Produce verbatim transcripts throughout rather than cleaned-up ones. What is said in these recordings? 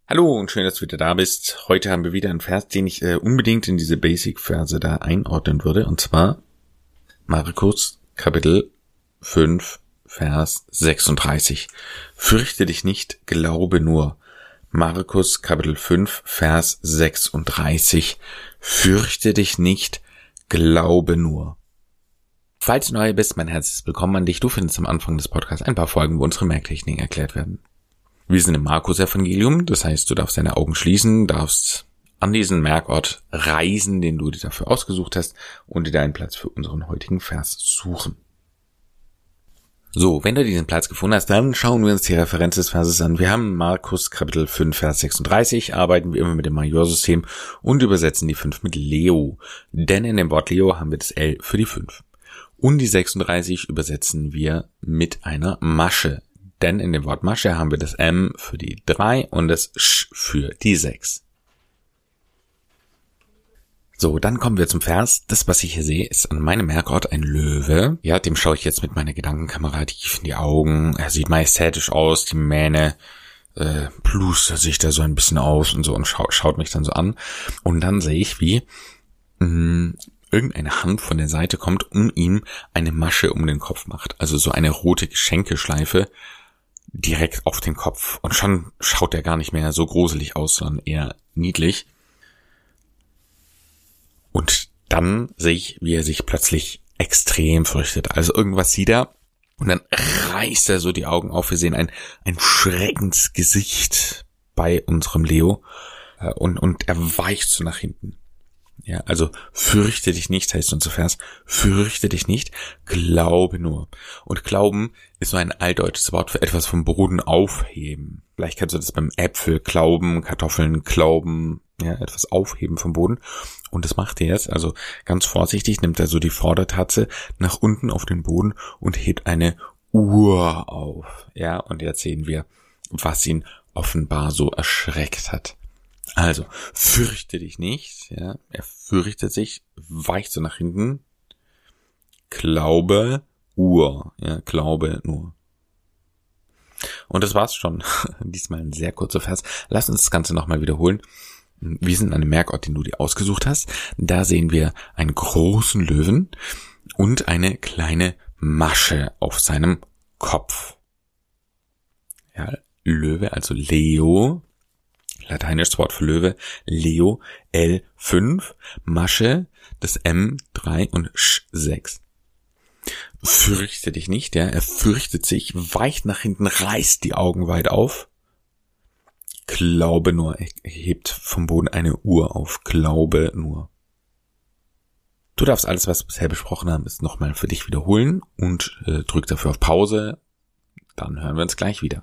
Hallo und schön, dass du wieder da bist. Heute haben wir wieder einen Vers, den ich äh, unbedingt in diese Basic-Verse da einordnen würde. Und zwar Markus Kapitel fünf, Vers sechsunddreißig. Fürchte dich nicht, glaube nur. Markus Kapitel fünf, Vers sechsunddreißig. Fürchte dich nicht, glaube nur. Falls du neu bist, mein herzliches Willkommen an dich. Du findest am Anfang des Podcasts ein paar Folgen, wo unsere Merktechniken erklärt werden. Wir sind im Markus-Evangelium, das heißt, du darfst deine Augen schließen, darfst an diesen Merkort reisen, den du dir dafür ausgesucht hast, und dir deinen Platz für unseren heutigen Vers suchen. So, wenn du diesen Platz gefunden hast, dann schauen wir uns die Referenz des Verses an. Wir haben Markus Kapitel fünf, Vers sechsunddreißig, arbeiten wir immer mit dem Majorsystem und übersetzen die fünf mit Leo. Denn in dem Wort Leo haben wir das L für die fünf. Und die sechsunddreißig übersetzen wir mit einer Masche. Denn in dem Wort Masche haben wir das M für die drei und das Sch für die sechs. So, dann kommen wir zum Vers. Das, was ich hier sehe, ist an meinem Merkort ein Löwe. Ja, dem schaue ich jetzt mit meiner Gedankenkamera tief in die Augen. Er sieht majestätisch aus, die Mähne äh, plustert sich da so ein bisschen aus und so und scha- schaut mich dann so an. Und dann sehe ich, wie mh, irgendeine Hand von der Seite kommt und ihm eine Masche um den Kopf macht. Also so eine rote Geschenkeschleife direkt auf den Kopf. Und schon schaut er gar nicht mehr so gruselig aus, sondern eher niedlich. Und dann sehe ich, wie er sich plötzlich extrem fürchtet. Also irgendwas sieht er und dann reißt er so die Augen auf. Wir sehen ein, ein Schreckensgesicht bei unserem Leo und, und er weicht so nach hinten. Ja, also fürchte dich nicht, heißt unser Vers, fürchte dich nicht, glaube nur. Und glauben ist so ein altdeutsches Wort für etwas vom Boden aufheben. Vielleicht kannst du das beim Äpfel glauben, Kartoffeln glauben, ja, etwas aufheben vom Boden. Und das macht er jetzt, also ganz vorsichtig nimmt er so die Vordertatze nach unten auf den Boden und hebt eine Uhr auf. Ja, und jetzt sehen wir, was ihn offenbar so erschreckt hat. Also, fürchte dich nicht, ja, er fürchtet sich, weicht so nach hinten, glaube, Uhr, ja, glaube nur. Und das war's schon, diesmal ein sehr kurzer Vers. Lass uns das Ganze nochmal wiederholen. Wir sind an einem Merkort, den du dir ausgesucht hast. Da sehen wir einen großen Löwen und eine kleine Masche auf seinem Kopf. Ja, Löwe, also Leo. Lateinisches Wort für Löwe, Leo, L fünf, Masche, das M drei und Sch sechs. Fürchte dich nicht, ja, er fürchtet sich, weicht nach hinten, reißt die Augen weit auf. Glaube nur, er hebt vom Boden eine Uhr auf, glaube nur. Du darfst alles, was wir bisher besprochen haben, ist nochmal für dich wiederholen und äh, drück dafür auf Pause, dann hören wir uns gleich wieder.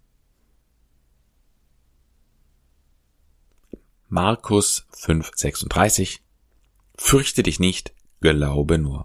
Markus fünf, sechsunddreißig. Fürchte dich nicht, glaube nur.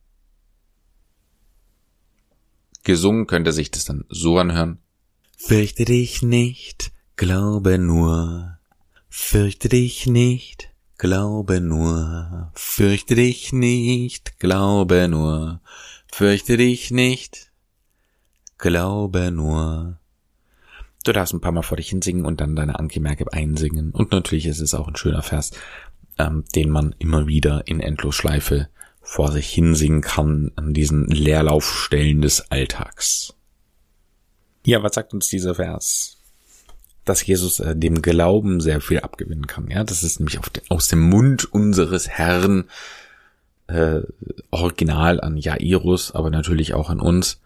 Gesungen könnte sich das dann so anhören. Fürchte dich nicht, glaube nur. Fürchte dich nicht, glaube nur. Fürchte dich nicht, glaube nur. Fürchte dich nicht, glaube nur. Du darfst ein paar Mal vor dich hinsingen und dann deine Anki-Merke einsingen. Und natürlich ist es auch ein schöner Vers, ähm, den man immer wieder in Endlosschleife vor sich hinsingen kann an diesen Leerlaufstellen des Alltags. Ja, was sagt uns dieser Vers? Dass Jesus äh, dem Glauben sehr viel abgewinnen kann. Ja, das ist nämlich auf de, aus dem Mund unseres Herrn äh, original an Jairus, aber natürlich auch an uns.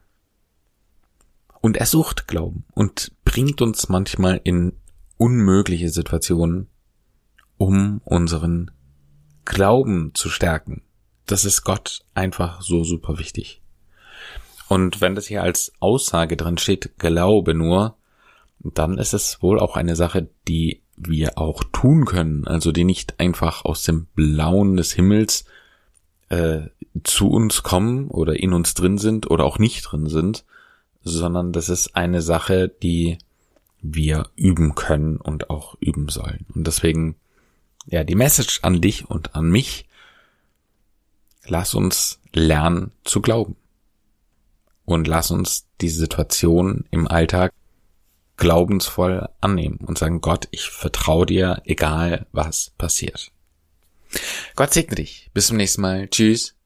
Und er sucht Glauben und bringt uns manchmal in unmögliche Situationen, um unseren Glauben zu stärken. Das ist Gott einfach so super wichtig. Und wenn das hier als Aussage drin steht, glaube nur, dann ist es wohl auch eine Sache, die wir auch tun können. Also die nicht einfach aus dem Blauen des Himmels äh, zu uns kommen oder in uns drin sind oder auch nicht drin sind, sondern das ist eine Sache, die wir üben können und auch üben sollen. Und deswegen, ja, die Message an dich und an mich, lass uns lernen zu glauben. Und lass uns die Situation im Alltag glaubensvoll annehmen und sagen, Gott, ich vertraue dir, egal was passiert. Gott segne dich. Bis zum nächsten Mal. Tschüss.